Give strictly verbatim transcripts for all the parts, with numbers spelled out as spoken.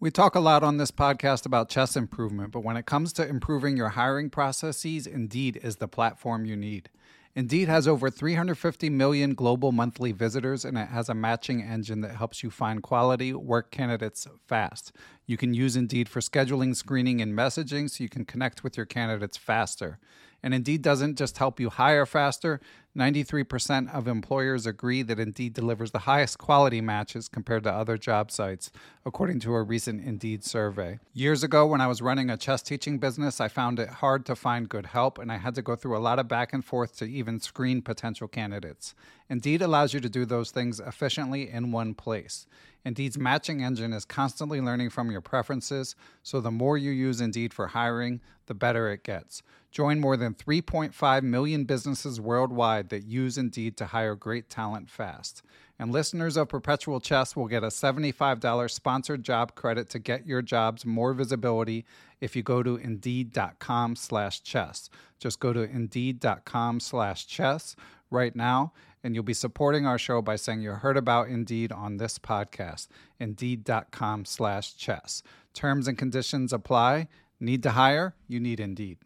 We talk a lot on this podcast about chess improvement, but when it comes to improving your hiring processes, Indeed is the platform you need. Indeed has over three hundred fifty million global monthly visitors, and it has a matching engine that helps you find quality work candidates fast. You can use Indeed for scheduling, screening, and messaging so you can connect with your candidates faster. And Indeed doesn't just help you hire faster. ninety-three percent of employers agree that Indeed delivers the highest quality matches compared to other job sites, according to a recent Indeed survey. Years ago, when I was running a chess teaching business, I found it hard to find good help, and I had to go through a lot of back and forth to even screen potential candidates. Indeed allows you to do those things efficiently in one place. Indeed's matching engine is constantly learning from your preferences, so the more you use Indeed for hiring, the better it gets. Join more than three point five million businesses worldwide that use Indeed to hire great talent fast. And listeners of Perpetual Chess will get a seventy-five dollars sponsored job credit to get your jobs more visibility if you go to Indeed.com slash chess. Just go to Indeed.com slash chess right now, and you'll be supporting our show by saying you heard about Indeed on this podcast. Indeed.com slash chess. Terms and conditions apply. Need to hire? You need Indeed.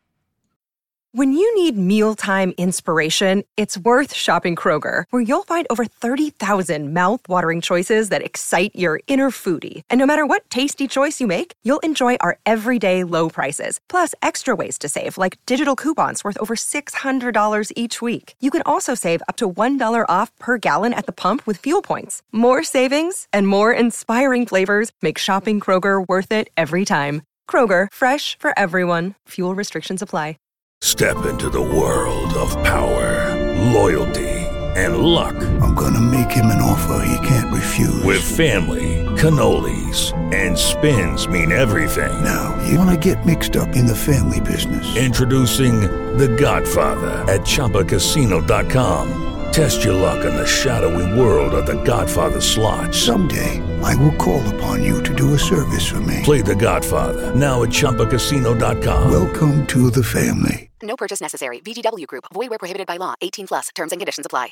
When you need mealtime inspiration, it's worth shopping Kroger, where you'll find over thirty thousand mouth-watering choices that excite your inner foodie. And no matter what tasty choice you make, you'll enjoy our everyday low prices, plus extra ways to save, like digital coupons worth over six hundred dollars each week. You can also save up to one dollar off per gallon at the pump with fuel points. More savings and more inspiring flavors make shopping Kroger worth it every time. Kroger, fresh for everyone. Fuel restrictions apply. Step into the world of power, loyalty, and luck. I'm gonna make him an offer he can't refuse. With family, cannolis, and spins mean everything. Now, you wanna get mixed up in the family business. Introducing The Godfather at Chumba Casino dot com. Test your luck in the shadowy world of The Godfather slot. Someday, I will call upon you to do a service for me. Play The Godfather, now at Chumba Casino dot com. Welcome to the family. No purchase necessary. V G W Group. Void where prohibited by law. eighteen plus. Terms and conditions apply.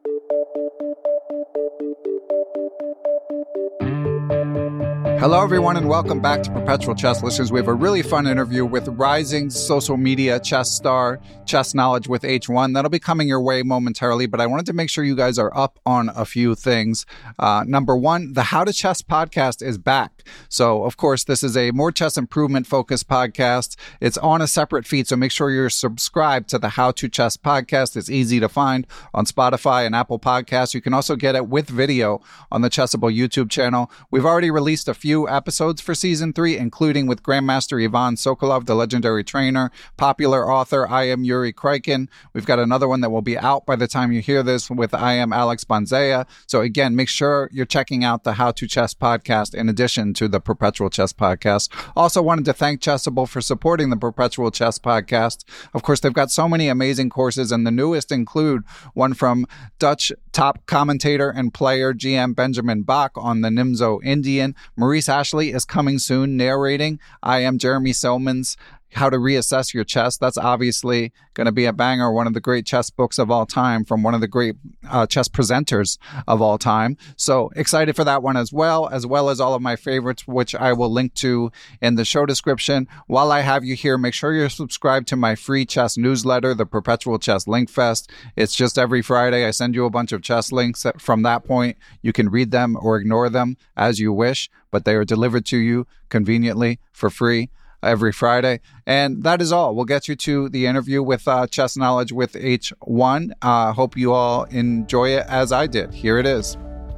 Hello, everyone, and welcome back to Perpetual Chess Listeners. We have a really fun interview with rising social media chess star, Chess Knowledge with H one. That'll be coming your way momentarily, but I wanted to make sure you guys are up on a few things. Uh, number one, the How to Chess podcast is back. So, of course, this is a more chess improvement focused podcast. It's on a separate feed, so make sure you're subscribed to the How to Chess podcast. It's easy to find on Spotify and Apple Podcasts. You can also get it with video on the Chessable YouTube channel. We've already released a few episodes for season three, including with Grandmaster Ivan Sokolov, the legendary trainer, popular author I am Yuri Krykin. We've got another one that will be out by the time you hear this with I am Alex Bonzea. So again, make sure you're checking out the How to Chess podcast in addition to the Perpetual Chess podcast. Also wanted to thank Chessable for supporting the Perpetual Chess podcast. Of course, they've got so many amazing courses, and the newest include one from Dutch top commentator and player G M Benjamin Bach on the Nimzo Indian. Maurice Ashley is coming soon, narrating I am Jeremy Selman's How to Reassess Your Chess. That's obviously going to be a banger, one of the great chess books of all time from one of the great uh, chess presenters of all time. So excited for that one as well, as well as all of my favorites, which I will link to in the show description. While I have you here, make sure you're subscribed to my free chess newsletter, the Perpetual Chess Link Fest. It's just every Friday. I send you a bunch of chess links. From that point, you can read them or ignore them as you wish, but they are delivered to you conveniently for free every Friday. And that is all. We'll get you to the interview with uh, Chess Knowledge with H one. Uh, hope you all enjoy it as I did. Here it is.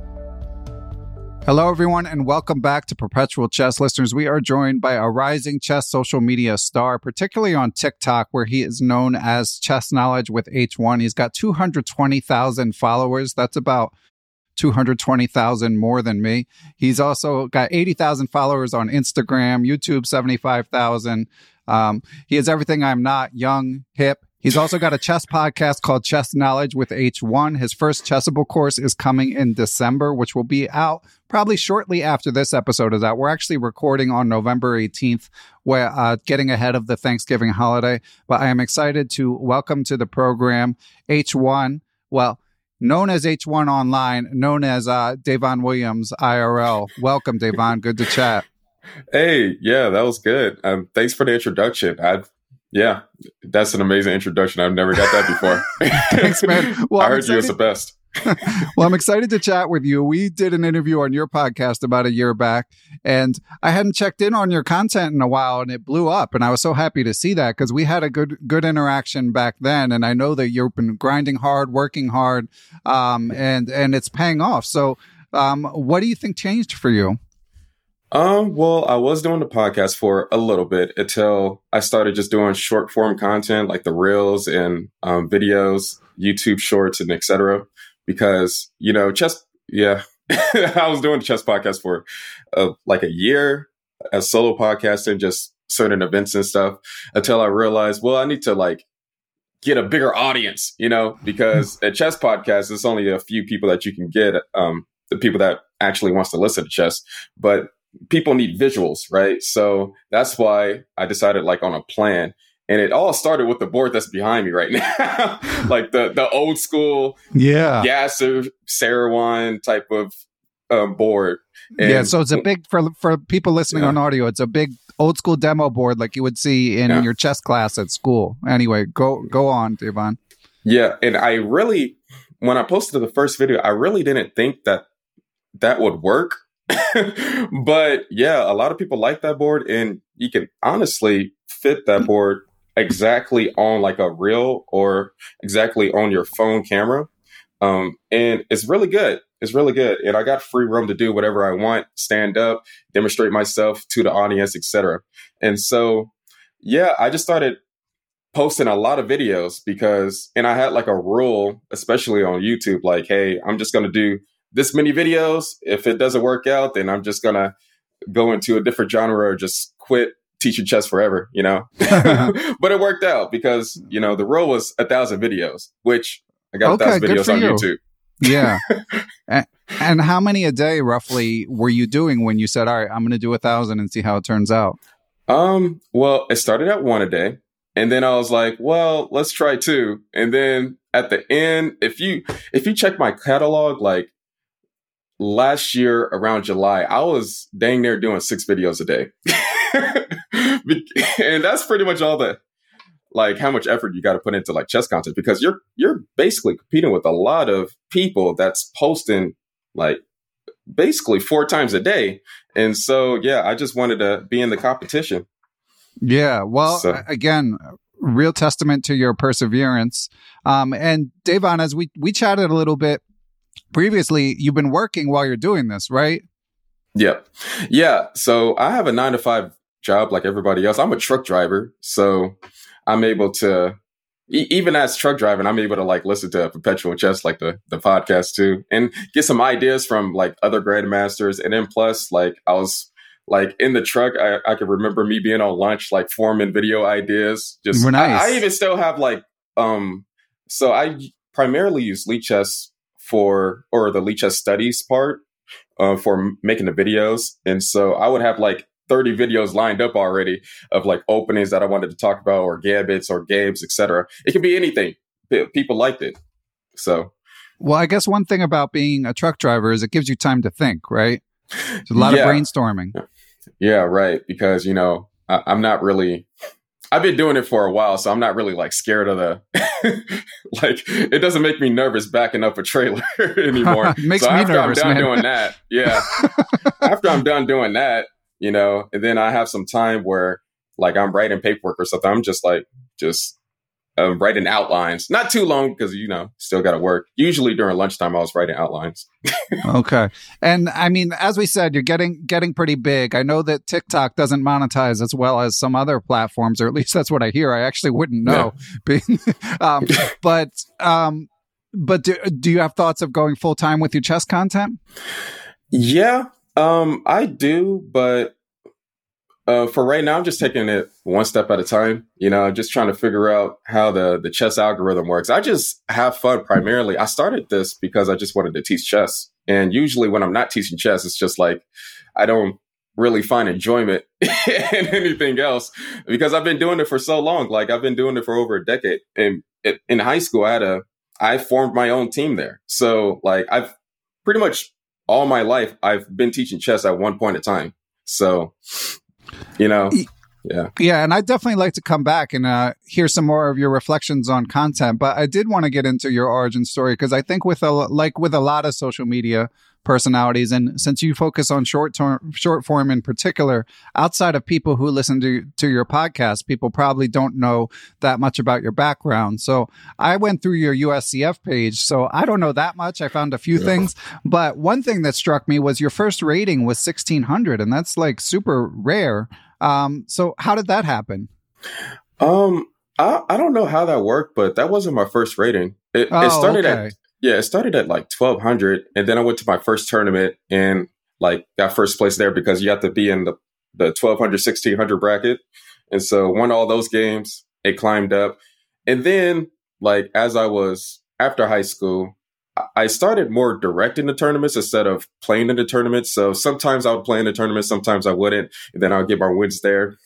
Hello, everyone, and welcome back to Perpetual Chess Listeners. We are joined by a rising chess social media star, particularly on TikTok, where he is known as Chess Knowledge with H one. He's got two hundred twenty thousand followers. That's about two hundred twenty thousand more than me. He's also got eighty thousand followers on Instagram, YouTube seventy-five thousand. Um, he is everything I'm not, young, hip. He's also got a chess podcast called Chess Knowledge with H one. His first Chessable course is coming in December, which will be out probably shortly after this episode is out. We're actually recording on November eighteenth, where uh, getting ahead of the Thanksgiving holiday. But I am excited to welcome to the program H one. Well, known as H one online, known as uh, Davon Williams I R L. Welcome, Davon. Good to chat. Hey, yeah, that was good. Um, thanks for the introduction. I, yeah, that's an amazing introduction. I've never got that before. Thanks, man. Well, I I'm heard excited- you as the best. Well, I'm excited to chat with you. We did an interview on your podcast about a year back, and I hadn't checked in on your content in a while, and it blew up. And I was so happy to see that because we had a good good interaction back then. And I know that you've been grinding hard, working hard, um, and and it's paying off. So, um, what do you think changed for you? Um, well, I was doing the podcast for a little bit until I started just doing short form content like the reels and um, videos, YouTube shorts, and et cetera. Because, you know, chess, yeah, I was doing the chess podcast for uh, like a year as solo podcasting, just certain events and stuff until I realized, well, I need to like get a bigger audience, you know, because at chess podcasts, it's only a few people that you can get, um, the people that actually wants to listen to chess, but people need visuals, right? So that's why I decided like on a plan. And it all started with the board that's behind me right now, like the the old school, yeah, Yasser Saruman type of um, board. And yeah, so it's a big for for people listening yeah. on audio. It's a big old school demo board like you would see in yeah. your chess class at school. Anyway, go go on, Devon. Yeah, and I really, when I posted the first video, I really didn't think that that would work. But yeah, a lot of people like that board, and you can honestly fit that board exactly on like a reel or exactly on your phone camera. Um, and it's really good. It's really good. And I got free room to do whatever I want, stand up, demonstrate myself to the audience, et cetera. And so, yeah, I just started posting a lot of videos because, and I had like a rule, especially on YouTube, like, hey, I'm just going to do this many videos. If it doesn't work out, then I'm just going to go into a different genre or just quit teaching chess forever, you know. But it worked out because, you know, the rule was a thousand videos, which I got okay, a thousand videos on you. YouTube. Yeah. and, and how many a day roughly were you doing when you said, all right, I'm going to do a thousand and see how it turns out? Um, well, it started at one a day. And then I was like, well, let's try two. And then at the end, if you if you check my catalog, like last year around July, I was dang near doing six videos a day. And that's pretty much all the, like how much effort you got to put into like chess content, because you're, you're basically competing with a lot of people that's posting like basically four times a day. And so, yeah, I just wanted to be in the competition. Yeah. Well, so. Again, real testament to your perseverance. Um, and Devon, as we, we chatted a little bit previously, you've been working while you're doing this, right? Yeah. Yeah. So I have a nine to five job like everybody else. I'm a truck driver. So I'm able to, e- even as truck driving, I'm able to like listen to Perpetual Chess, like the, the podcast too, and get some ideas from like other grandmasters. And then plus, like I was like in the truck, I, I can remember me being on lunch, like forming video ideas. Just nice. I, I even still have like, um, so I primarily use Lichess for, or the Lichess studies part uh, for making the videos. And so I would have like thirty videos lined up already of like openings that I wanted to talk about, or gambits or games, et cetera. It could be anything. P- people liked it. So, well, I guess one thing about being a truck driver is it gives you time to think, right? It's a lot yeah. of brainstorming. Yeah, right. Because, you know, I- I'm not really, I've been doing it for a while, so I'm not really like scared of the, like, it doesn't make me nervous backing up a trailer anymore. Makes so me after nervous, I'm done man. doing that, yeah, after I'm done doing that, you know, and then I have some time where like I'm writing paperwork or something. I'm just like, just um, writing outlines, not too long because, you know, still got to work. Usually during lunchtime, I was writing outlines. Okay. And I mean, as we said, you're getting, getting pretty big. I know that TikTok doesn't monetize as well as some other platforms, or at least that's what I hear. I actually wouldn't know. Yeah. um, but, um, but do, do you have thoughts of going full time with your chess content? Yeah. Um, I do, but uh, for right now, I'm just taking it one step at a time. You know, just trying to figure out how the, the chess algorithm works. I just have fun primarily. I started this because I just wanted to teach chess. And usually when I'm not teaching chess, it's just like, I don't really find enjoyment in anything else because I've been doing it for so long. Like I've been doing it for over a decade. And in high school, I had a, I formed my own team there. So like I've pretty much all my life, I've been teaching chess at one point in time. So, you know, yeah. Yeah. And I'd definitely like to come back and uh, hear some more of your reflections on content. But I did want to get into your origin story, because I think with a, like with a lot of social media personalities, and since you focus on short term, short form in particular, outside of people who listen to, to your podcast, people probably don't know that much about your background. So I went through your U S C F page, so I don't know that much. I found a few yeah. things, but one thing that struck me was your first rating was sixteen hundred, and that's like super rare. Um, so how did that happen? Um, I, I don't know how that worked, but that wasn't my first rating. It, oh, it started okay. at Yeah, it started at like twelve hundred, and then I went to my first tournament and like got first place there, because you have to be in the, the twelve hundred, sixteen hundred bracket. And so won all those games, it climbed up. And then like, as I was after high school, I started more directing the tournaments instead of playing in the tournaments. So sometimes I would play in the tournament, sometimes I wouldn't, and then I'll get my wins there.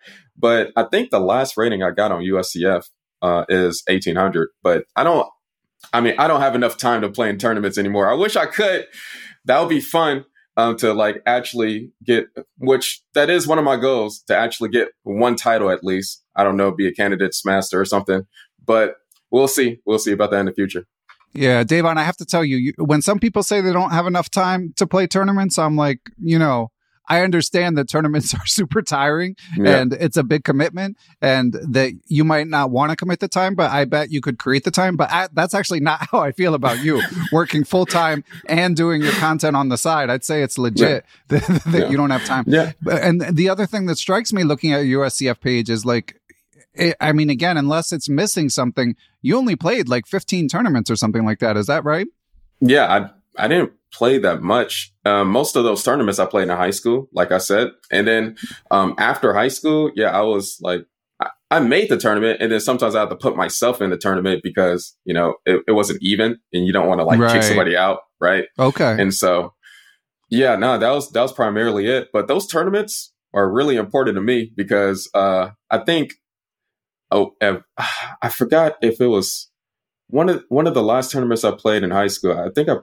But I think the last rating I got on U S C F uh, is eighteen hundred, but I don't, I mean, I don't have enough time to play in tournaments anymore. I wish I could. That would be fun um, to like actually get, which that is one of my goals, to actually get one title at least. I don't know, be a candidate's master or something, but we'll see. We'll see about that in the future. Yeah, Davon, I have to tell you, you, when some people say they don't have enough time to play tournaments, I'm like, you know, I understand that tournaments are super tiring yeah. and it's a big commitment, and that you might not want to commit the time, but I bet you could create the time. But I, that's actually not how I feel about you working full time and doing your content on the side. I'd say it's legit yeah. that, that yeah. you don't have time. Yeah. And the other thing that strikes me looking at your U S C F page is like, it, I mean, again, unless it's missing something, you only played like fifteen tournaments or something like that. Is that right? Yeah, I I didn't play that much. Um, most of those tournaments I played in high school, like I said. And then um, after high school, yeah, I was like, I, I made the tournament. And then sometimes I have to put myself in the tournament because, you know, it, it wasn't even, and you don't want to like right. kick somebody out. Right. Okay. And so, yeah, no, that was, that was primarily it. But those tournaments are really important to me because uh, I think, oh, I forgot if it was one of, one of the last tournaments I played in high school. I think I,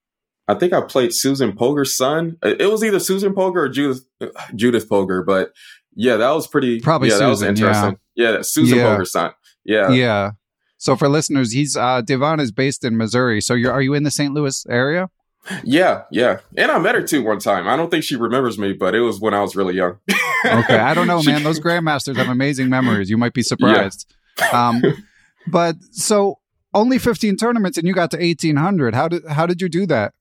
I think I played Susan Polgar's son. It was either Susan Polgar or Judith Judith Polgar, but yeah, that was pretty. Probably yeah, Susan, that was interesting. Yeah, yeah Susan yeah. Polgar's son. Yeah, yeah. So for listeners, he's uh, Davon is based in Missouri. So you're are you in the Saint Louis area? Yeah, yeah. And I met her too one time. I don't think she remembers me, but it was when I was really young. Okay, I don't know, man. Those grandmasters have amazing memories. You might be surprised. Yeah. Um, but so only fifteen tournaments, and you got to eighteen hundred. How did how did you do that?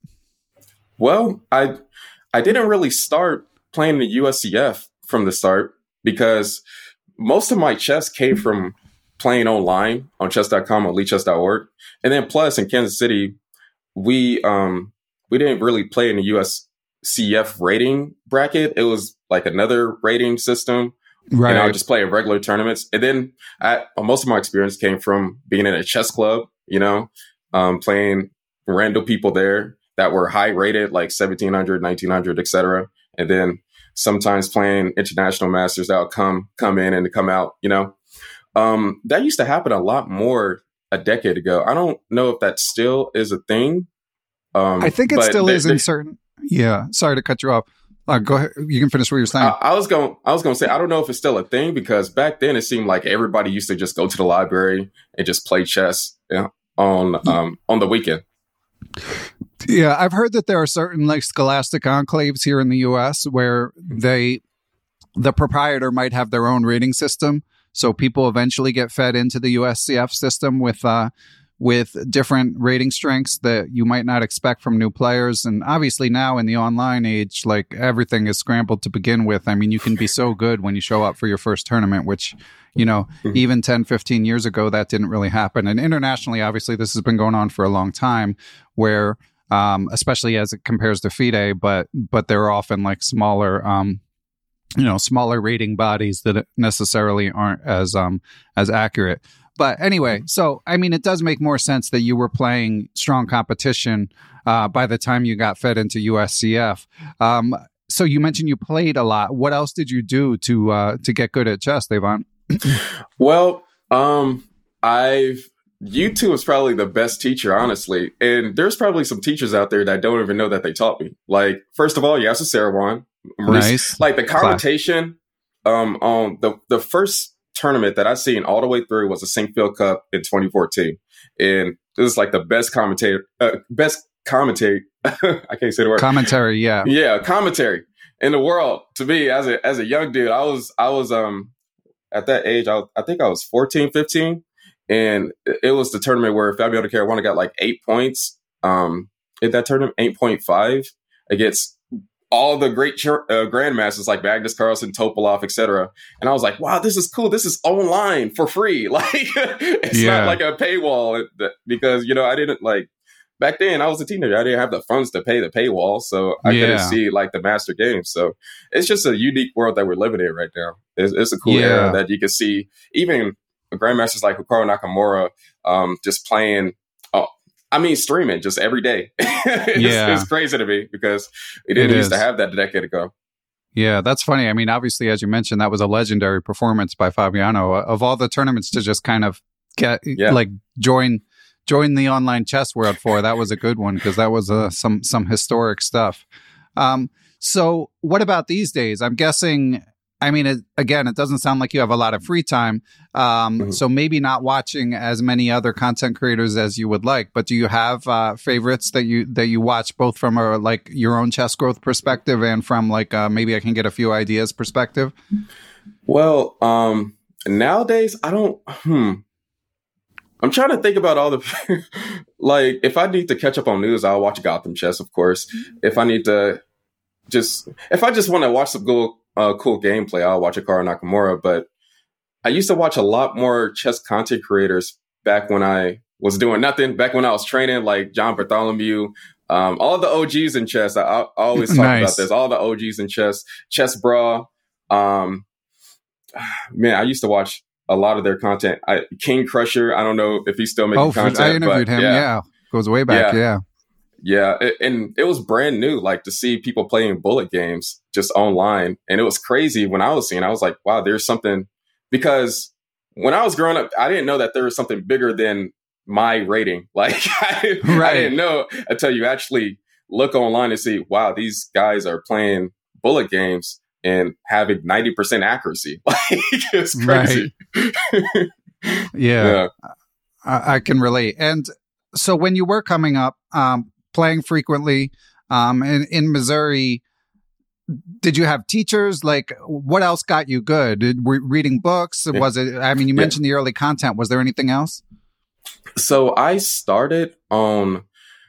Well, I I didn't really start playing the U S C F from the start because most of my chess came from playing online on chess dot com, on elite chess dot org. And then plus in Kansas City, we um we didn't really play in the U S C F rating bracket. It was like another rating system. Right. And I would just play at regular tournaments. And then I, most of my experience came from being in a chess club, you know, um, playing random people there that were high rated, like seventeen hundred, nineteen hundred, et cetera. And then sometimes playing international masters that would come, come in and come out, you know, um, that used to happen a lot more a decade ago. I don't know if that still is a thing. Um, I think it still they, is in they, certain. Yeah. Sorry to cut you off. Uh, go ahead. You can finish what you're saying. I, I was going, I was going to say, I don't know if it's still a thing because back then it seemed like everybody used to just go to the library and just play chess you know, on, um, on the weekend. Yeah, I've heard that there are certain like scholastic enclaves here in the U S where they, the proprietor might have their own rating system. So people eventually get fed into the U S C F system with, uh, with different rating strengths that you might not expect from new players. And obviously now in the online age, like everything is scrambled to begin with. I mean, you can be so good when you show up for your first tournament, which, you know, mm-hmm. even ten, fifteen years ago, that didn't really happen. And internationally, obviously, this has been going on for a long time where, um, especially as it compares to FIDE, but, but they're often like smaller, um, you know, smaller rating bodies that necessarily aren't as, um, as accurate. But anyway, so, I mean, it does make more sense that you were playing strong competition uh, by the time you got fed into U S C F. Um, so you mentioned you played a lot. What else did you do to uh, to get good at chess, Davon? Well, um, I've YouTube is probably the best teacher, honestly. And there's probably some teachers out there that don't even know that they taught me. Like, first of all, Yasser Seirawan, Maurice. Nice. Like the commentation um, on the the first tournament that I seen all the way through was the Sinkfield Cup in twenty fourteen, and it was like the best commentator, uh, best commentary. I can't say the word. Commentary, yeah, yeah, commentary in the world. To me, as a as a young dude, I was I was um at that age, I, I think I was fourteen, fifteen, and it was the tournament where Fabiano Caruana got like eight points. Um, in that tournament, eight point five against all the great uh, grandmasters like Magnus Carlsen, Topalov, et cetera. And I was like, wow, this is cool. This is online for free. Like, it's yeah. not like a paywall because, you know, I didn't like back then I was a teenager. I didn't have the funds to pay the paywall. So I yeah. couldn't see like the master games. So it's just a unique world that we're living in right now. It's, it's a cool yeah. era that you can see even grandmasters like Hikaru Nakamura um, just playing. Oh, I mean, streaming just every day. it's, yeah. it's crazy to me because we didn't it used is. to have that a decade ago. Yeah, that's funny. I mean, obviously, as you mentioned, that was a legendary performance by Fabiano. Of all the tournaments to just kind of get, yeah. like, join join the online chess world for, that was a good one because that was uh, some some historic stuff. Um, so what about these days? I'm guessing... I mean, it, again, it doesn't sound like you have a lot of free time. Um, mm-hmm. So maybe not watching as many other content creators as you would like. But do you have uh, favorites that you that you watch both from a like your own chess growth perspective and from like uh, maybe I can get a few ideas perspective? Well, um, nowadays I don't. Hmm. I'm trying to think about all the like if I need to catch up on news, I'll watch Gotham Chess, of course. If I need to just if I just want to watch some good. Uh, cool gameplay, I'll watch Hikaru Nakamura, but I used to watch a lot more chess content creators back when I was doing nothing, back when I was training, like John Bartholomew, um, all the O Gs in chess. I, I always talk nice. about this, all the O Gs in chess, Chess Bra. Um, man, I used to watch a lot of their content. I, King Crusher, I don't know if he's still making oh, content. I interviewed but him, yeah. yeah. Goes way back, yeah. yeah. Yeah, it, and it was brand new, like to see people playing bullet games just online. And it was crazy when I was seeing, I was like, wow, there's something, because when I was growing up, I didn't know that there was something bigger than my rating. Like I, right. I didn't know until you actually look online and see, wow, these guys are playing bullet games and having ninety percent accuracy. Like it's crazy. Right. yeah, yeah. I, I can relate. And so when you were coming up, um, playing frequently um, in, in Missouri, did you have teachers? Like, what else got you good? Did, were reading books? Yeah. Was it, I mean, you mentioned yeah. the early content. Was there anything else? So I started on,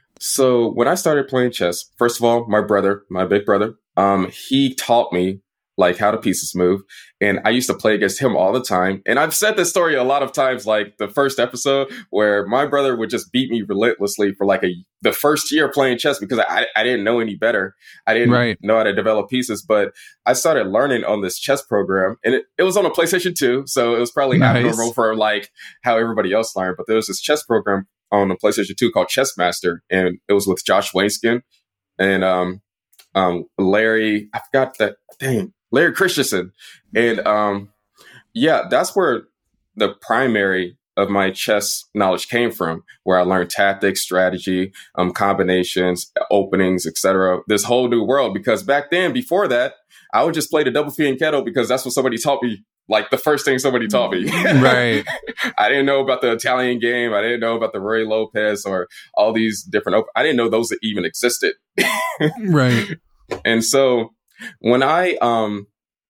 so when I started playing chess, first of all, my brother, my big brother, um, he taught me like how the pieces move. And I used to play against him all the time. And I've said this story a lot of times, like the first episode where my brother would just beat me relentlessly for like a the first year playing chess because I, I didn't know any better. I didn't right. know how to develop pieces, but I started learning on this chess program and it, it was on a PlayStation two. So it was probably nice. not normal for like how everybody else learned, but there was this chess program on the PlayStation two called Chess Master. And it was with Josh Wainskin and um, um, Larry, I forgot that, dang, Larry Christensen. And um, yeah, that's where the primary of my chess knowledge came from, where I learned tactics, strategy, um, combinations, openings, et cetera. This whole new world, because back then, before that, I would just play the double fianchetto because that's what somebody taught me. Like the first thing somebody taught me. Right. I didn't know about the Italian game. I didn't know about the Roy Lopez or all these different, op- I didn't know those that even existed. Right. And so when I, um,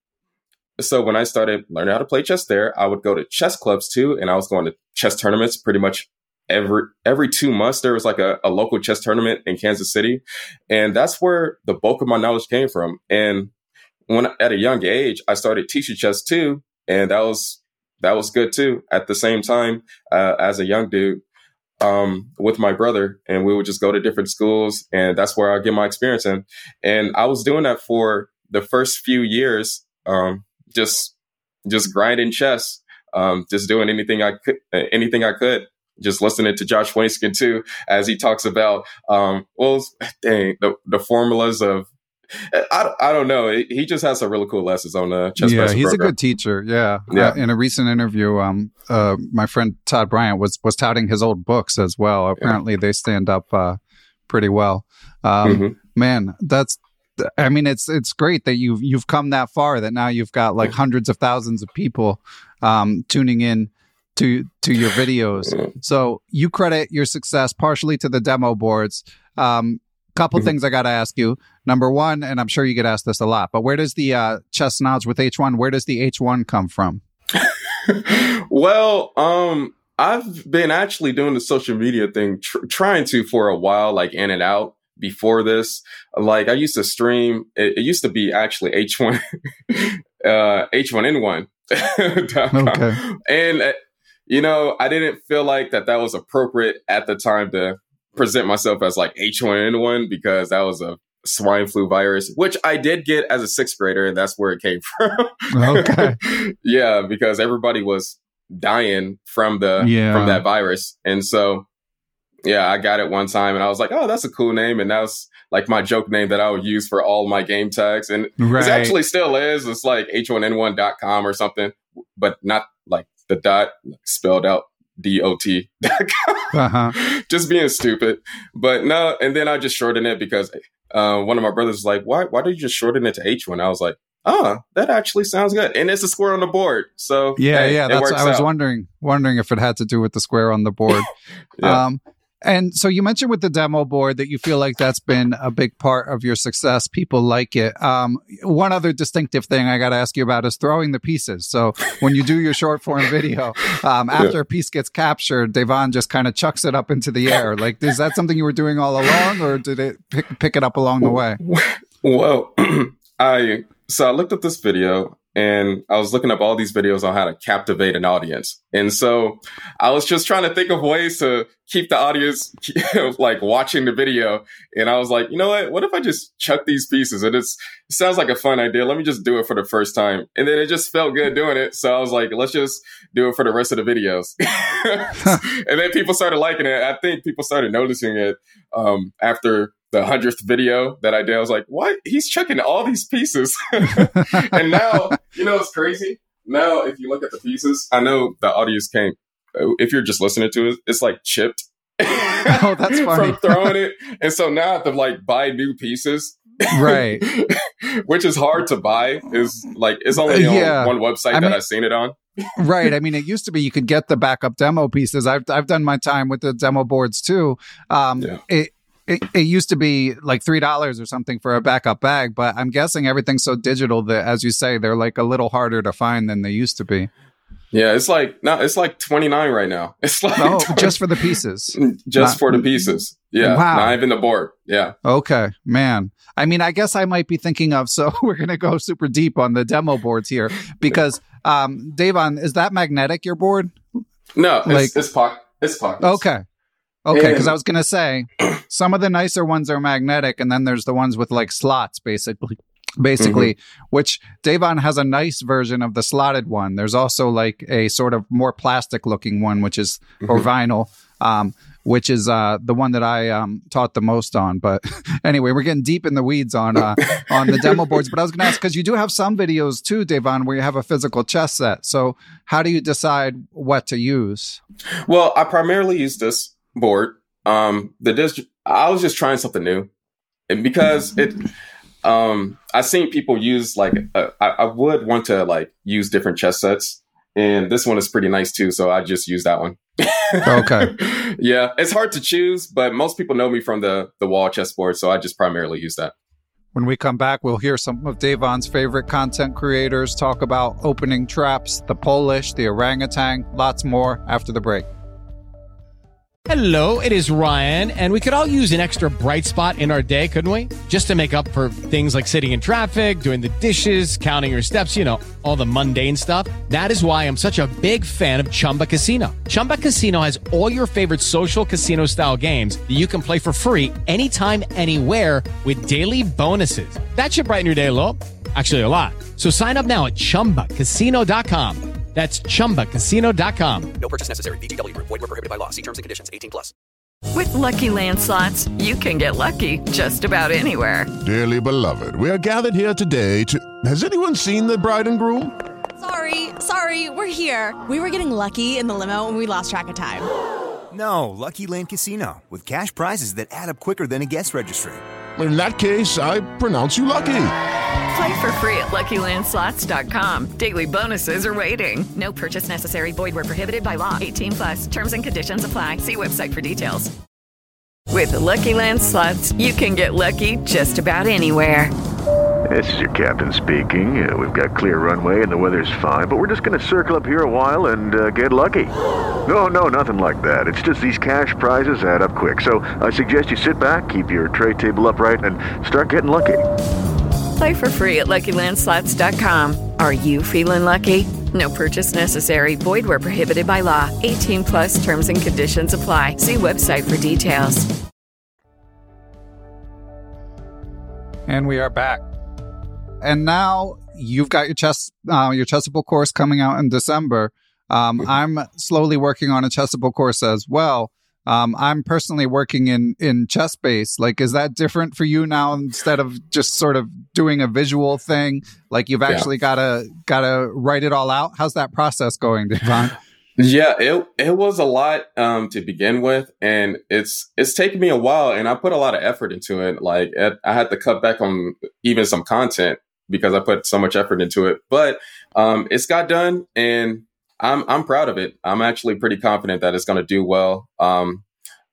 so when I started learning how to play chess there, I would go to chess clubs too. And I was going to chess tournaments pretty much every, every two months. There was like a, a local chess tournament in Kansas City. And that's where the bulk of my knowledge came from. And when at a young age, I started teaching chess too. And that was, that was good too. At the same time, uh, as a young dude, um, with my brother, and we would just go to different schools, and that's where I get my experience in. And I was doing that for the first few years, um, just, just grinding chess, um, just doing anything I could, anything I could, just listening to Josh Wainskin too, as he talks about, um, well, dang, the, the formulas of, I, I don't know. He just has some really cool lessons on the chess. Yeah, he's program. a good teacher. Yeah. Yeah. Uh, in a recent interview, um, uh, my friend Todd Bryant was was touting his old books as well. Apparently, yeah. they stand up uh, pretty well. Um, mm-hmm. Man, that's I mean, it's it's great that you've you've come that far. That now you've got like hundreds of thousands of people um, tuning in to to your videos. So you credit your success partially to the demo boards. Um, couple things I got to ask you. Number one, and I'm sure you get asked this a lot, but where does the uh, chess knowledge with H one? Where does the H one come from? Well, um, I've been actually doing the social media thing, tr- trying to for a while, like in and out. Before this, like I used to stream. It, it used to be actually H one, uh, H one N one. Okay. And uh, you know, I didn't feel like that that was appropriate at the time to present myself as like H one N one because that was a swine flu virus, which I did get as a sixth grader, and that's where it came from. Okay. Yeah, because everybody was dying from the yeah. from that virus, and so yeah, I got it one time, and I was like, "Oh, that's a cool name," and that was like my joke name that I would use for all my game tags, and right. it actually still is. It's like H one N one dot com or something, but not like the dot spelled out D O T dot com. Uh-huh. Just being stupid. But no, and then I just shortened it because uh, one of my brothers was like, why why do you just shorten it to H one? I was like, oh, that actually sounds good. And it's a square on the board. So yeah, hey, yeah. That's I was out. wondering wondering if it had to do with the square on the board. yeah. Um And so you mentioned with the demo board that you feel like that's been a big part of your success. People like it. Um, one other distinctive thing I got to ask you about is throwing the pieces. So when you do your short form video, um, after yeah. a piece gets captured, Devon just kind of chucks it up into the air. Like, is that something you were doing all along, or did it pick, pick it up along the way? Well, I so I looked at this video. And I was looking up all these videos on how to captivate an audience. And so I was just trying to think of ways to keep the audience like watching the video. And I was like, you know what? What if I just chuck these pieces? And it's, it sounds like a fun idea. Let me just do it for the first time. And then it just felt good doing it. So I was like, let's just do it for the rest of the videos. And then people started liking it. I think people started noticing it um, after the hundredth video that I did. I was like, what? He's chucking all these pieces. And now, you know, it's crazy. Now, if you look at the pieces, I know the audience can't, if you're just listening to it, it's like chipped. Oh, that's funny. From throwing it. And so now I have to like buy new pieces. Right. Which is hard to buy. Is like, it's only on yeah. one website I that mean, I've seen it on. Right. I mean, it used to be you could get the backup demo pieces. I've I've done my time with the demo boards too. Um, yeah. It, It, it used to be like three dollars or something for a backup bag, but I'm guessing everything's so digital that, as you say, they're like a little harder to find than they used to be. Yeah, it's like no, it's like twenty-nine right now. It's like oh, just for the pieces, just Not, for the pieces. Yeah, wow. Not even the board. Yeah. Okay, man. I mean, I guess I might be thinking of. So we're gonna go super deep on the demo boards here because, um, Devon, is that magnetic? Your board? No, like it's, it's pocket. It's pockets. Okay. Okay, because I was going to say, some of the nicer ones are magnetic, and then there's the ones with, like, slots, basically, basically, mm-hmm. which Devon has a nice version of the slotted one. There's also, like, a sort of more plastic-looking one, which is, mm-hmm. or vinyl, um, which is uh, the one that I um, taught the most on. But anyway, we're getting deep in the weeds on uh, on the demo boards. But I was going to ask, because you do have some videos, too, Devon, where you have a physical chess set. So how do you decide what to use? Well, I primarily use this board. Um, the dist- I was just trying something new, and because it, um, I've seen people use like uh, I, I would want to like use different chess sets, and this one is pretty nice too. So I just use that one. Okay. Yeah, it's hard to choose, but most people know me from the the wall chessboard, so I just primarily use that. When we come back, we'll hear some of Devon's favorite content creators talk about opening traps, the Polish, the orangutan, lots more after the break. Hello, it is Ryan, and we could all use an extra bright spot in our day, couldn't we? Just to make up for things like sitting in traffic, doing the dishes, counting your steps, you know, all the mundane stuff. That is why I'm such a big fan of Chumba Casino. Chumba Casino has all your favorite social casino-style games that you can play for free anytime, anywhere with daily bonuses. That should brighten your day a little. Actually, a lot. So sign up now at chumba casino dot com. That's chumba casino dot com. No purchase necessary. V G W Group. Void where prohibited by law. See terms and conditions. eighteen plus. With Lucky Land Slots, you can get lucky just about anywhere. Dearly beloved, we are gathered here today to... Has anyone seen the bride and groom? Sorry, sorry, we're here. We were getting lucky in the limo and we lost track of time. No, Lucky Land Casino, with cash prizes that add up quicker than a guest registry. in that case, I pronounce you lucky. Play for free at Lucky Land Slots dot com. Daily bonuses are waiting. No purchase necessary. Void where prohibited by law. eighteen plus. Terms and conditions apply. See website for details. With the Lucky Land Slots, you can get lucky just about anywhere. This is your captain speaking. Uh, we've got clear runway and the weather's fine, but we're just going to circle up here a while and uh, get lucky. No, no, nothing like that. It's just these cash prizes add up quick. So I suggest you sit back, keep your tray table upright, and start getting lucky. Play for free at Lucky Land Slots dot com. Are you feeling lucky? No purchase necessary. Void where prohibited by law. eighteen plus terms and conditions apply. See website for details. And we are back. And now you've got your chess, uh, your Chessable course coming out in December. Um, I'm slowly working on a Chessable course as well. Um, I'm personally working in, in ChessBase. Like, is that different for you now instead of just sort of doing a visual thing? Like you've actually yeah. gotta, gotta write it all out. How's that process going, Devon? Yeah, it it was a lot um, to begin with, and it's it's taken me a while, and I put a lot of effort into it. Like it, I had to cut back on even some content because I put so much effort into it. But um, it's got done, and I'm I'm proud of it. I'm actually pretty confident that it's going to do well. Um,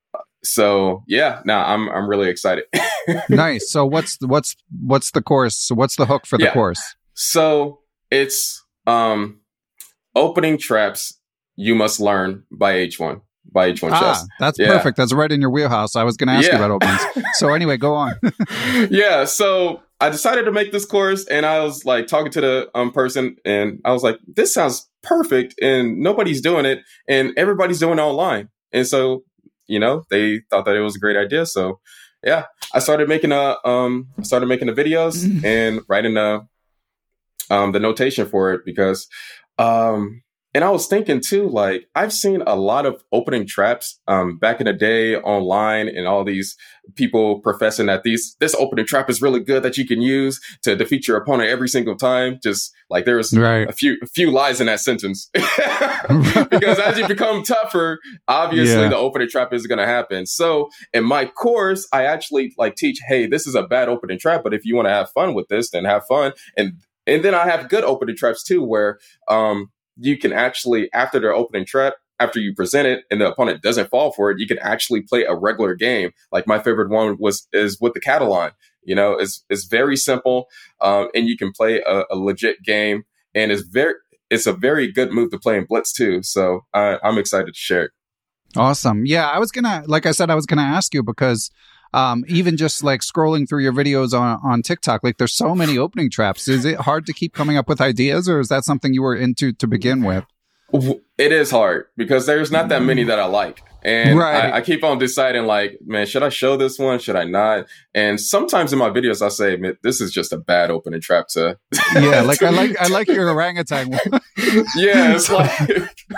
so yeah, now I'm I'm really excited. Nice. So what's the, what's what's the course? So what's the hook for the yeah. course? So it's um, opening traps you must learn by H one. By H one ah, Chess. That's yeah. perfect. That's right in your wheelhouse. I was going to ask yeah. you about openings. So anyway, go on. yeah. So I decided to make this course, and I was like talking to the um, person, and I was like, this sounds perfect, and nobody's doing it, and everybody's doing it online. And so, you know, they thought that it was a great idea. So yeah, I started making a, um, I started making the videos and writing the, um, the notation for it because, um, and I was thinking too, like I've seen a lot of opening traps um, back in the day online, and all these people professing that these this opening trap is really good that you can use to defeat your opponent every single time. Just like there's right. a few a few lies in that sentence, because as you become tougher, obviously yeah. the opening trap is going to happen. So in my course, I actually like teach, hey, this is a bad opening trap, but if you want to have fun with this, then have fun. And and then I have good opening traps too, where um. you can actually, after their opening trap, after you present it and the opponent doesn't fall for it, you can actually play a regular game. Like my favorite one was is with the Catalan. You know, it's it's very simple, um, and you can play a, a legit game, and it's very it's a very good move to play in Blitz too. So I, I'm excited to share it. Awesome. Yeah, I was gonna, like I said, I was gonna ask you because. Um, even just like scrolling through your videos on, on TikTok, like there's so many opening traps. Is it hard to keep coming up with ideas, or is that something you were into to begin with? It is hard because there's not that many that I like. And right. I, I keep on deciding like, man, should I show this one? Should I not? And sometimes in my videos, I say, man, this is just a bad opening trap to. Yeah. Like I like, I like your orangutan one. Yeah. It's like,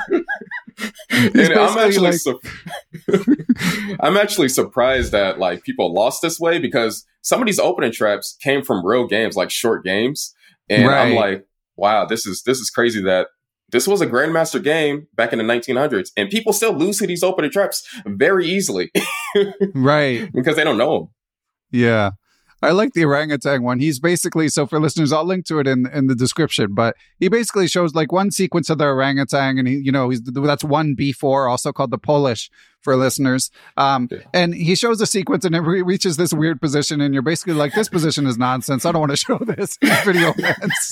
and I'm actually, like... su- I'm actually surprised that like people lost this way, because some of these opening traps came from real games, like short games. And right. I'm like, wow, this is, this is crazy that this was a Grandmaster game back in the nineteen hundreds, and people still lose to these opening traps very easily. Right. Because they don't know them. Yeah. I like the orangutan one. He's basically, so for listeners, I'll link to it in, in the description, but he basically shows like one sequence of the orangutan, and he, you know, he's, that's one B four, also called the Polish for listeners. Um, yeah. And he shows a sequence and it re- reaches this weird position, and you're basically like, this position is nonsense. I don't want to show this in video fans.